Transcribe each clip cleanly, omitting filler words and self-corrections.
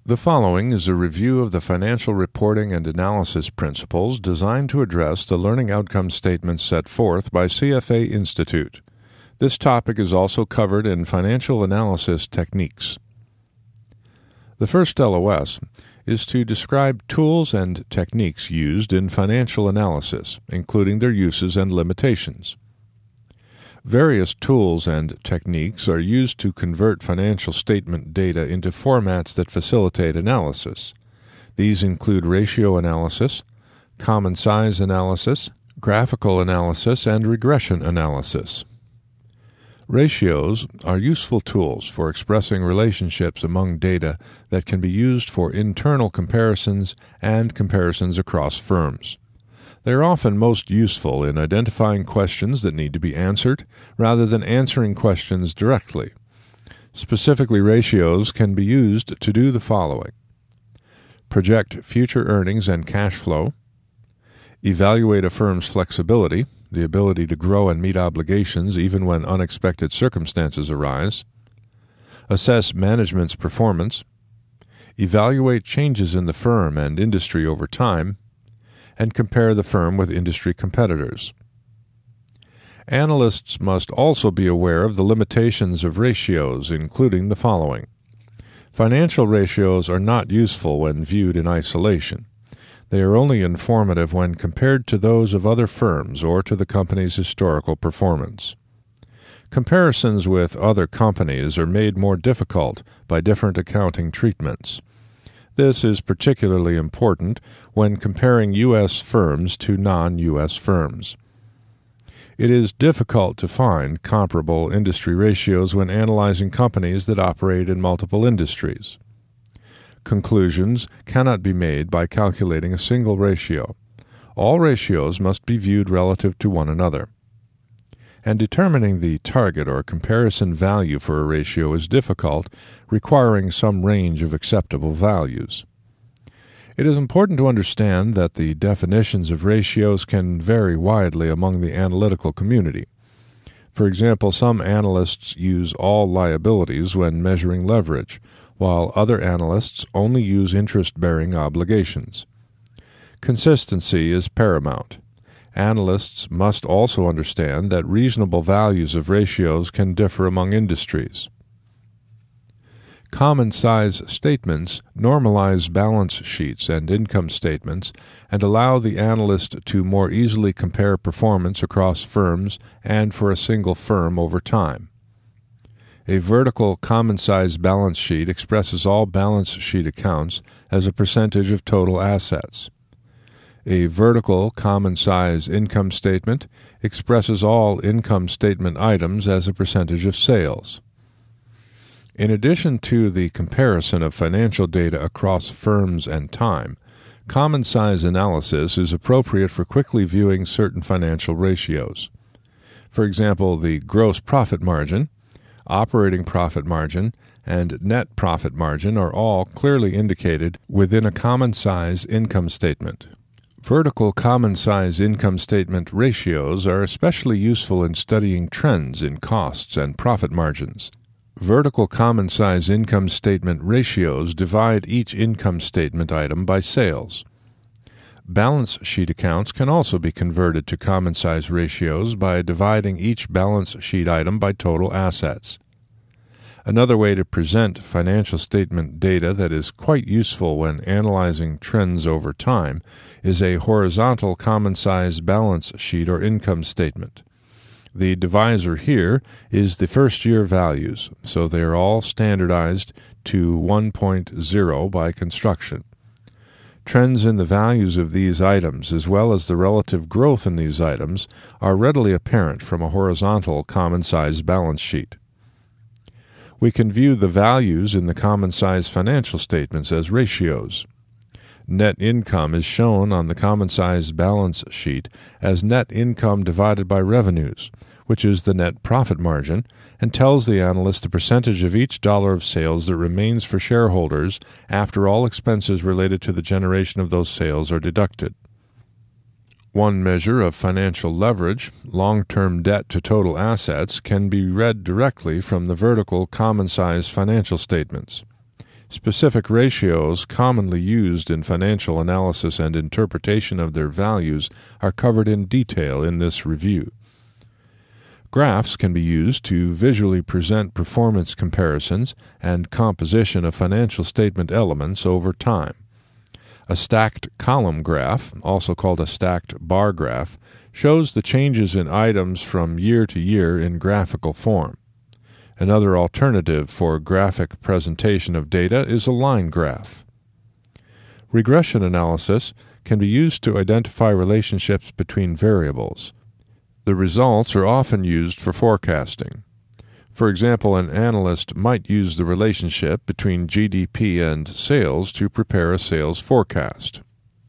The following is a review of the financial reporting and analysis principles designed to address the learning outcome statements set forth by CFA Institute. This topic is also covered in Financial Analysis Techniques. The first LOS is to describe tools and techniques used in financial analysis, including their uses and limitations. Various tools and techniques are used to convert financial statement data into formats that facilitate analysis. These include ratio analysis, common size analysis, graphical analysis, and regression analysis. Ratios are useful tools for expressing relationships among data that can be used for internal comparisons and comparisons across firms. They are often most useful in identifying questions that need to be answered, rather than answering questions directly. Specifically, ratios can be used to do the following: project future earnings and cash flow, evaluate a firm's flexibility, the ability to grow and meet obligations even when unexpected circumstances arise, assess management's performance, evaluate changes in the firm and industry over time, and compare the firm with industry competitors. Analysts must also be aware of the limitations of ratios, including the following. Financial ratios are not useful when viewed in isolation. They are only informative when compared to those of other firms or to the company's historical performance. Comparisons with other companies are made more difficult by different accounting treatments. This is particularly important when comparing U.S. firms to non-U.S. firms. It is difficult to find comparable industry ratios when analyzing companies that operate in multiple industries. Conclusions cannot be made by calculating a single ratio. All ratios must be viewed relative to one another. And determining the target or comparison value for a ratio is difficult, requiring some range of acceptable values. It is important to understand that the definitions of ratios can vary widely among the analytical community. For example, some analysts use all liabilities when measuring leverage, while other analysts only use interest-bearing obligations. Consistency is paramount. Analysts must also understand that reasonable values of ratios can differ among industries. Common size statements normalize balance sheets and income statements and allow the analyst to more easily compare performance across firms and for a single firm over time. A vertical common size balance sheet expresses all balance sheet accounts as a percentage of total assets. A vertical common size income statement expresses all income statement items as a percentage of sales. In addition to the comparison of financial data across firms and time, common size analysis is appropriate for quickly viewing certain financial ratios. For example, the gross profit margin, operating profit margin, and net profit margin are all clearly indicated within a common size income statement. Vertical common size income statement ratios are especially useful in studying trends in costs and profit margins. Vertical common size income statement ratios divide each income statement item by sales. Balance sheet accounts can also be converted to common size ratios by dividing each balance sheet item by total assets. Another way to present financial statement data that is quite useful when analyzing trends over time is a horizontal common size balance sheet or income statement. The divisor here is the first year values, so they are all standardized to 1.0 by construction. Trends in the values of these items, as well as the relative growth in these items, are readily apparent from a horizontal common size balance sheet. We can view the values in the common size financial statements as ratios. Net income is shown on the common size balance sheet as net income divided by revenues, which is the net profit margin, and tells the analyst the percentage of each dollar of sales that remains for shareholders after all expenses related to the generation of those sales are deducted. One measure of financial leverage, long-term debt to total assets, can be read directly from the vertical common size financial statements. Specific ratios commonly used in financial analysis and interpretation of their values are covered in detail in this review. Graphs can be used to visually present performance comparisons and composition of financial statement elements over time. A stacked column graph, also called a stacked bar graph, shows the changes in items from year to year in graphical form. Another alternative for graphic presentation of data is a line graph. Regression analysis can be used to identify relationships between variables. The results are often used for forecasting. For example, an analyst might use the relationship between GDP and sales to prepare a sales forecast.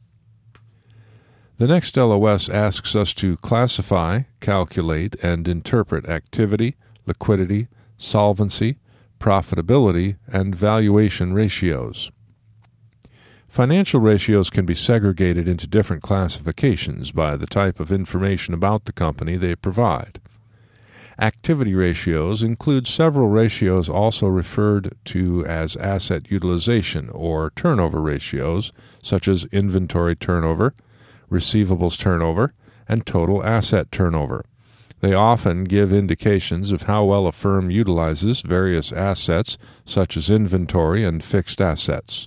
The next LOS asks us to classify, calculate, and interpret activity, liquidity, solvency, profitability, and valuation ratios. Financial ratios can be segregated into different classifications by the type of information about the company they provide. Activity ratios include several ratios also referred to as asset utilization or turnover ratios, such as inventory turnover, receivables turnover, and total asset turnover. They often give indications of how well a firm utilizes various assets, such as inventory and fixed assets.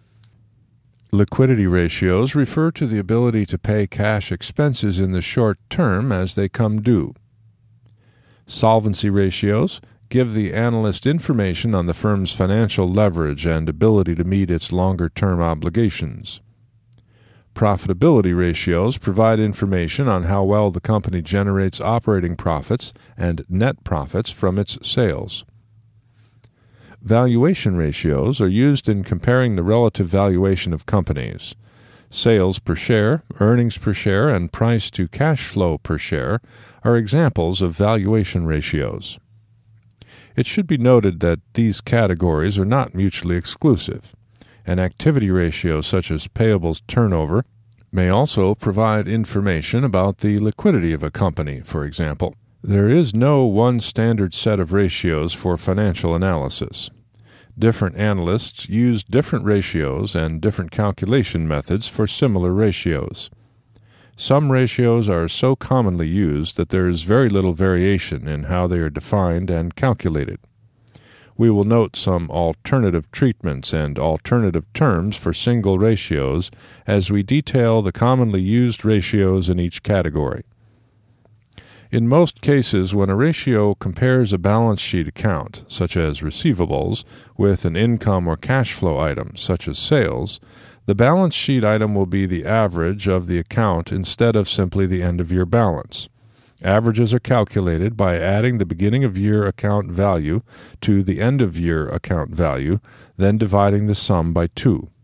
Liquidity ratios refer to the ability to pay cash expenses in the short term as they come due. Solvency ratios give the analyst information on the firm's financial leverage and ability to meet its longer-term obligations. Profitability ratios provide information on how well the company generates operating profits and net profits from its sales. Valuation ratios are used in comparing the relative valuation of companies. Sales per share, earnings per share, and price to cash flow per share are examples of valuation ratios. It should be noted that these categories are not mutually exclusive. An activity ratio such as payables turnover may also provide information about the liquidity of a company, for example. There is no one standard set of ratios for financial analysis. Different analysts use different ratios and different calculation methods for similar ratios. Some ratios are so commonly used that there is very little variation in how they are defined and calculated. We will note some alternative treatments and alternative terms for single ratios as we detail the commonly used ratios in each category. In most cases, when a ratio compares a balance sheet account, such as receivables, with an income or cash flow item, such as sales, the balance sheet item will be the average of the account instead of simply the end-of-year balance. Averages are calculated by adding the beginning-of-year account value to the end-of-year account value, then dividing the sum by 2.